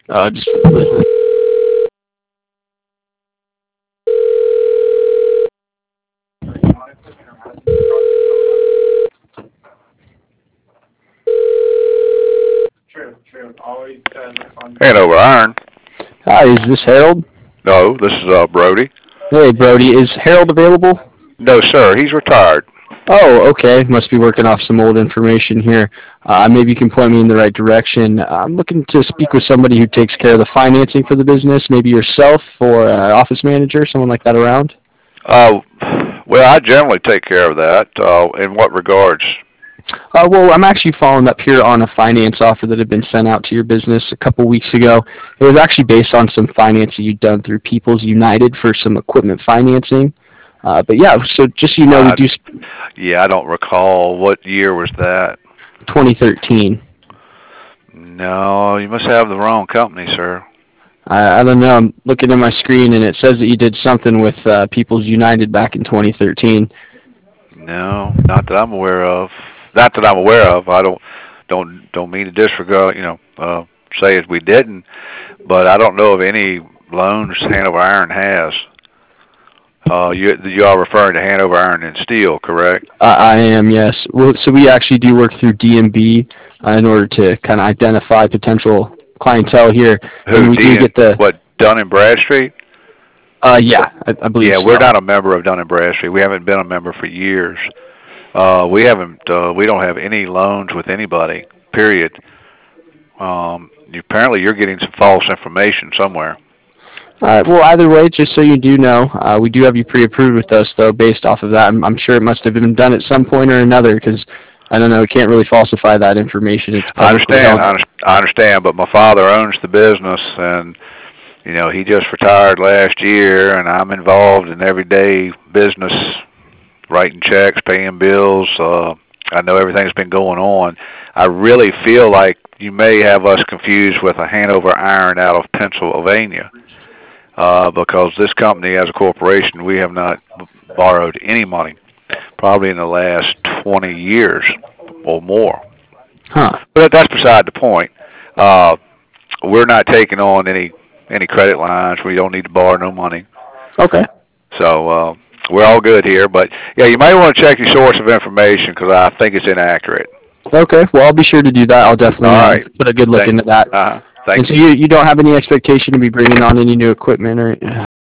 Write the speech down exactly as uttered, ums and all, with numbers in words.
Uh, just for business. Hanover Iron. Hi, is this Harold? No, this is uh, Brody. Hey, Brody, is Harold available? No, sir. He's retired. Oh, okay. Must be working off some old information here. Uh, maybe you can point me in the right direction. I'm looking to speak with somebody who takes care of the financing for the business, maybe yourself or uh, office manager, someone like that around. Uh, well, I generally take care of that. Uh, in what regards? Uh, well, I'm actually following up here on a finance offer that had been sent out to your business a couple weeks ago. It was actually based on some financing you'd done through People's United for some equipment financing. Uh, but yeah, so just so you know, we Uh, do yeah, I don't recall. What year was that? twenty thirteen. No, you must have the wrong company, sir. I, I don't know. I'm looking at my screen and it says that you did something with uh, People's United back in twenty thirteen. No, not that I'm aware of. Not that I'm aware of. I don't don't don't mean to disregard. You know, uh, say as we didn't, but I don't know of any loans Hanover Iron has. Uh, you you are referring to Hanover Iron and Steel, correct? I, I am, yes. Well, so we actually do work through D M B uh, in order to kind of identify potential clientele here, and Who? we do D and get the. what? Dun and Bradstreet? Uh, yeah, I, I believe Yeah, we're so. not a member of Dun and Bradstreet. We haven't been a member for years. Uh, we haven't. Uh, we don't have any loans with anybody. Period. Um, you, apparently, you're getting some false information somewhere. Uh, well, either way, just so you do know, uh, we do have you pre-approved with us, though, based off of that. I'm, I'm sure it must have been done at some point or another, because I don't know, we can't really falsify that information. It's I publicly understand. held. I, under- I understand. But my father owns the business, and you know he just retired last year, and I'm involved in everyday business, writing checks, paying bills. Uh, I know everything's been going on. I really feel like you may have us confused with a Hanover Iron out of Pennsylvania, uh, because this company, as a corporation, we have not b- borrowed any money, probably in the last twenty years or more. Huh. But that's beside the point. Uh, we're not taking on any any credit lines. We don't need to borrow no money. Okay. So uh, we're all good here. But yeah, you may want to check your source of information because I think it's inaccurate. Okay. Well, I'll be sure to do that. I'll definitely All uh, right. put a good look Thank. into that. Uh, And thank so you. you you don't have any expectation to be bringing on any new equipment or